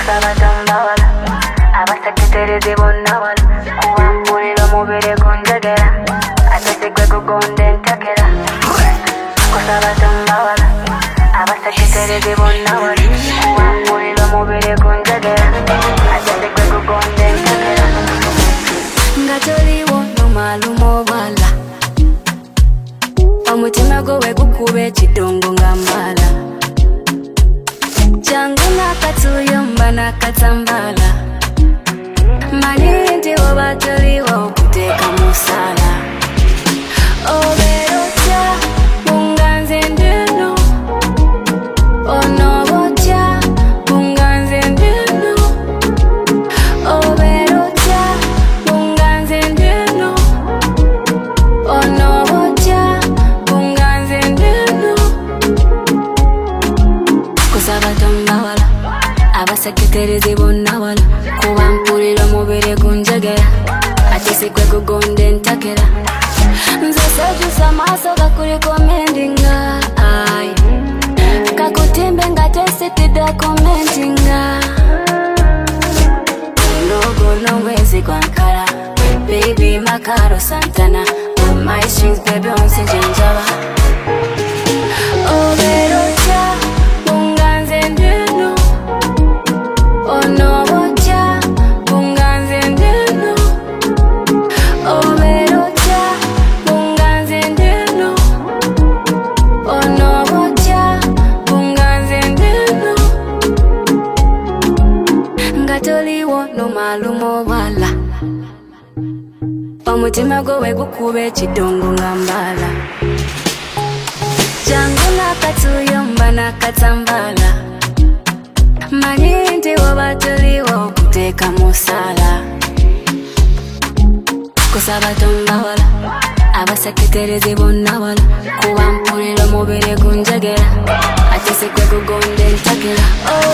kusaba tambawala abasekitereze bonna wala kuwampulira omubiri gunjagera ate sigwe gugonda entakera kusaba tambawala abasekitereze bonna wala kuwampulira omubiri gunjagera ate sigwe gugonda entakera nga toliwo nomaluma obwala omutima gwo wegukuba ekidongo nga mbala jangu nakatuyomba nakatambala mani nti oba toliwo okuteeka musala obeera otya bunganze ndino onooba otya bunganze ndino obeera otya bunganze ndino onooba otya bunganze ndino kusaba tambawala abasekitereze bonna wala kuba mpulira omubiri gunjagera ate sigwe gugonda entakera nze sejusa maaso gakuliko mendinga kakutimbe nga tesitidde komentinga nogono mwezi gwankala baby makaro santana on my strings baby onse jenjaba obeera otya bunganze ndino onooba otya bunganze ndino obeera otya bunganze ndino onooba otya bunganze ndino nga toliwo nomaluma obwala omutima gwo wegukuba ekidongo nga mbala jangu nakatuyomba nakatambala mani nti oba toliwo okuteeka musala kusaba tambawala abasekitereze bonna wala kuba mpulira omubiri gunjagera ate sigwe gugonda entakera